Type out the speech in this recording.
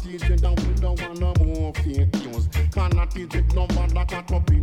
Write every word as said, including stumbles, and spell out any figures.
teach it and we don't want no more fake news. Cannot teach it no man like a copy